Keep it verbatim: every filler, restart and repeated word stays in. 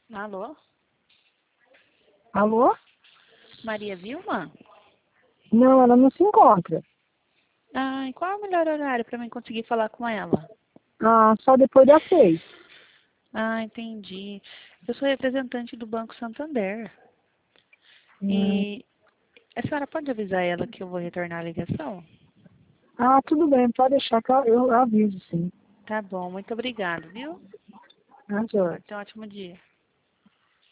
Alô? Alô? Maria Vilma? Não, ela não se encontra. Ah, e qual é o melhor horário para mim conseguir falar com ela? Ah, só depois das seis. Ah, entendi. Eu sou representante do Banco Santander. Hum. E a senhora pode avisar ela que eu vou retornar a ligação? Ah, tudo bem, pode deixar que eu, eu aviso, sim. Tá bom, muito obrigada, viu? Ah, Jorge. Tenha um ótimo dia.